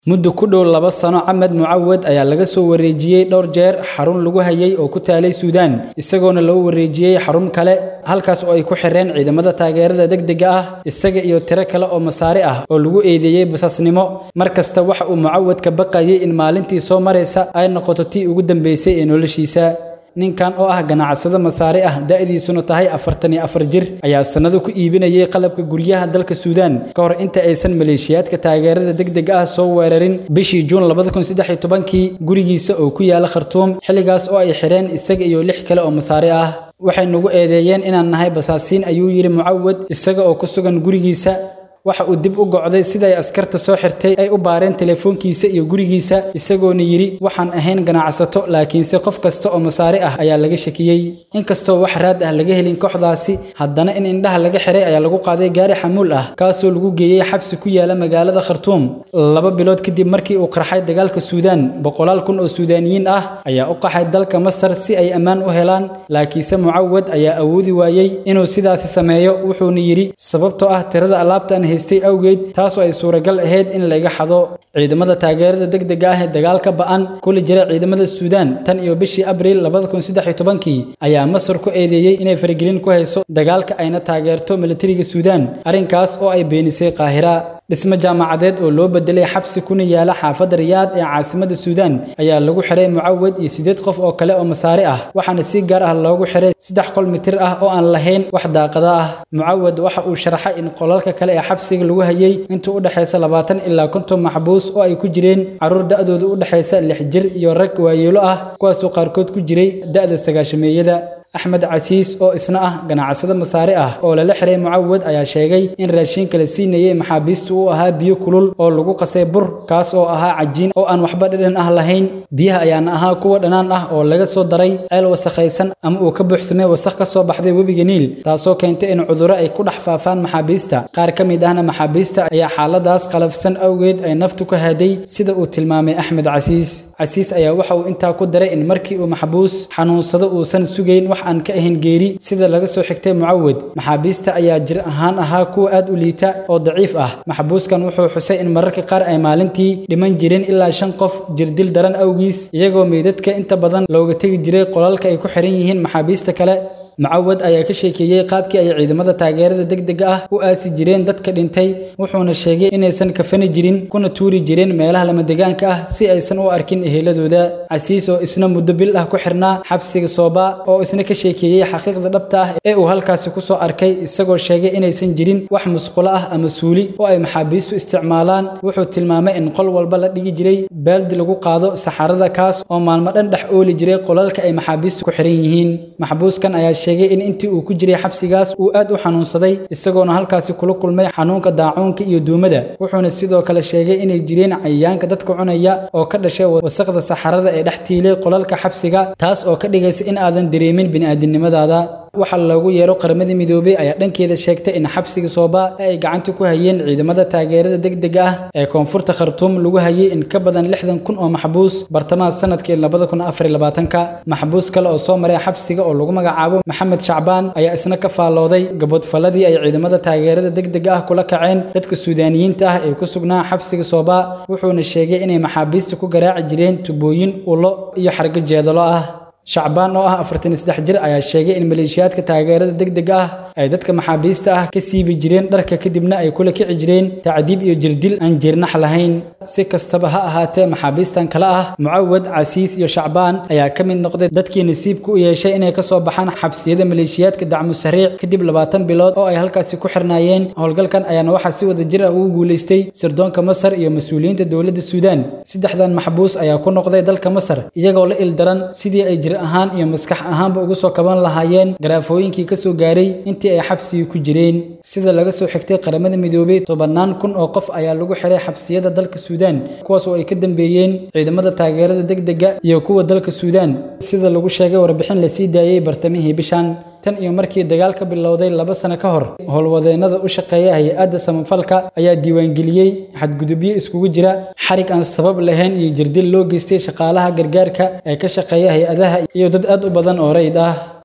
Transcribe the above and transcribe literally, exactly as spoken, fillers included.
muddo ku dhow laba sano Axmed Mucawad ayaa laga soo wareejiyay dhowr jeer xarun lagu hayay oo ku taalay Suudaan isagoona loo wareejiyay xarun kale halkaas oo ay ku xireen ciidamada taageerada degdega ah isaga iyo tiro kale oo masaari ah oo lagu eedeeyay basaasnimo markasta waxa uu Mucawad ka baqayay in maalintii soo mareysa ay noqoto tii ugu dambeysay ee noloshiisa ninkan oo ah ganacsade masaari ah daadiisuna tahay afartan iyo afar jir ayaa sanado ku iibinayay qalabka guryaha dalka Suudaan ka hor inta aysan maleeshiyaadka taageerada degdega ah soo weerarin bishii Juun laba kun iyo saddex iyo toban gurigiisa oo ku yaala Khartoum xilligaas oo ay xireen isaga iyo lix kale oo masaari ah waxay nagu eedeeyeen inaan nahay basaasiin ayuu yiri Mucawad isaga oo ku sugan gurigiisa waxa uu dib u go'day sida ay askarta soo xirtay ay u baareen telefoonkiisa iyo gurigiisa isagoona yiri waxaan ahayn ganacsato laakiin si qof kasta oo masaari ah ayaa laga shakiyay inkastoo wax raad ah laga helin kooxdaasi haddana in indhaha laga xiray ayaa lagu qaaday gaari xamuul ah kaasoo lagu geeyay xabsi ku yaala magaalada Khartoum laba bilood kadib markii uu qarxay dagaalka Suudaan boqolaal kun oo Suudaaniyiin ah ayaa u qaxay dalka Masar si ay amaan u helaan laakiinse Mucawad ayaa awoodi waayay inuu sidaas sameeyo wuxuuna yiri sababtoo ah tirada alaabtan haystay awgeed taas oo ay suuragal ahayd in la iga xado ciidamada taageerada degdega ah ee dagaalka ba'an kula jira ciidamada Suudaan tan iyo bishii Abriil laba kun iyo saddex iyo toban ayaa Masar ku eedeeyay inay faragelin ku hayso dagaalka ayna taageerto militariga Suudaan arrinkaas oo ay beenisay Qaahira dhismo jaamacadeed oo loo bedelay xabsi kuna yaala xaafadda Riyaad ee caasimadda Suudaan ayaa lagu xiray Mucawad iyo sideed qof oo kale oo masaari ah waxaana si gaar ah loogu xiray saddex qol mitir ah oo aan lahayn wax daaqada ah Mucawad waxa uu sharaxay in qolalka kale ee xabsiga lagu hayay intuu u dhaxaysa labaatan ilaa konton maxbuus oo ay ku jireen caruur da'doodu u dhaxaysa lix jir iyo rag waayeelo ah kuwaas oo qaarkood ku jiray da'da sagaashameeyada Axmed Casiis oo isna ah ganacsade masaari ah oo la xiray Mucawad ayaa sheegay in raashin kala siinayay maxaabiistu uu ahaa biyo kulul oo lagu qasay bur kaas oo ahaa cajiin oo aan waxba dhadhan ah lahayn biyaha ayaana ahaa kuwa dhanaan ah oo laga soo daray ceel wasakhaysan ama uu ka buuxsamay wasakh ka soo baxday webiga Niil taasoo keentay in cudurro ay ku dhex faafaan maxaabiista qaar ka mid ahna maxaabiista ayaa xaaladaas qalafsan awgeed ay naftu ka haday sida uu tilmaamay Axmed Casiis Casiis ayaa waxa uu intaa ku daray in markii uu maxbuus xanuunsado uusan sugayn aan ka ahayn geeri sida laga soo xigtay Mucawad maxaabiista ayaa jir ahaan ahaa kuwa aad u liita oo daciif ah maxbuuskan wuxuu xusay in mararka qaar ay maalintii dhiman jireen ilaa shan qof jirdil daran awgiis iyagoo meedadka inta badan looga tagi jiray qolalka ay ku xiran yihiin maxaabiista kale Mucawad ayaa ka sheekeeyay qaabkii ay ciidamada taageerada degdega ah u aasi jireen dadka dhintay wuxuuna sheegay inaysan kafani jirin kuna tuuri jireen meelaha lama deegaanka ah si aysan u arkin eheladooda Casiis oo isna muddo bil ah ku xirnaa xabsiga Sooba oo isna ka sheekeeyay xaqiiqda dhabta ah ee uu halkaas ku soo arkay isagoo sheegay inaysan jirin wax musqulo ah ama suuli oo ay maxaabiistu isticmaalaan wuxuu tilmaamay in qol walba la dhigi jiray baaldi lagu qaado saxarada kaas oo maalmo dhan dhex ooli jiray qolalka ay maxaabiistu ku xiran yihiin maxbuuskan ayaa sheegay in intii uu ku jiray xabsigaas uu aad u xanuunsaday isagoona halkaasi kula kulmay xanuunka daacuunka iyo duumada wuxuuna sidoo kale sheegay inay jireen cayayaanka dadka cunaya oo ka dhashay wasakhda saxarada ee dhex tiilay qolalka xabsiga taas oo ka dhigaysa in aadan dareemin bini'aadanimadaada waxa loogu yeero qaramada midoobay ayaa dhankeeda sheegtay in xabsiga Sooba ay gacanta ku hayeen ciidamada taageerada degdega ah ee koonfurta Khartoum lagu hayay in ka badan lixdan kun oo maxbuus bartamaha sanadkii laba kun iyo afar iyo labaatan maxbuus kale oo soo maray xabsiga oo lagu magacaabo Maxamed Shacbaan ayaa isna ka faalooday gabadfaladii ay ciidamada taageerada degdega ah kula kaceen dadka Suudaaniyiinta ah ee ku sugnaa xabsiga Sooba wuxuuna sheegay inay maxaabiista ku garaaci jireen tubooyin ulo iyo xargo jeedalo ah Shacbaan oo ah afartan iyo saddex jir ayaa sheegay in maleeshiyaadka taageerada degdega ah ay dadka maxaabiista ah ka siibi jireen dharka kadibna ay kula kici jireen tacdiib iyo jirdil aan jirnax lahayn si kastaba ha ahaatee maxaabiistan kala ah Mucawad Casiis iyo Shacbaan ayaa ka mid noqday dadkii nasiibku u yeeshay inay ka soo baxaan xabsiyada maleeshiyaadka dacmo sariic kadib labaatan bilood oo ay halkaasi ku xirnaayeen howlgalkan ayaana waxa si wada jir ah ugu guuleystay sirdoonka Masar iyo mas'uuliyiinta dawladda Suudaan saddexdan maxbuus ayaa ku noqday dalka Masar iyagoo la ildaran sidii ay ahaan iyo maskax ahaanba ugu soo kaban lahaayeen garaafooyinkii ka soo gaaray intii ay xabsiga ku jireen sida laga soo xigtay qaramada midoobay tobanaan kun oo qof ayaa lagu xiray xabsiyada dalka Suudaan kuwaas oo ay ka dambeeyeen ciidamada taageerada degdega iyo kuwa dalka Suudaan sida lagu sheegay warbixin la sii daayay bartamihii bishan tan iyo markii dagaalka bilowday laba sano ka hor howlwadeenada u shaqeeya hay'adda samafalka ayaa diiwaan geliyay xadgudubyo iskugu jira xarig aan sabab lahayn iyo jirdil loo geystay shaqaalaha gargaarka ee ka shaqeeya hay'adaha iyo dad aad u badan oo rayd ah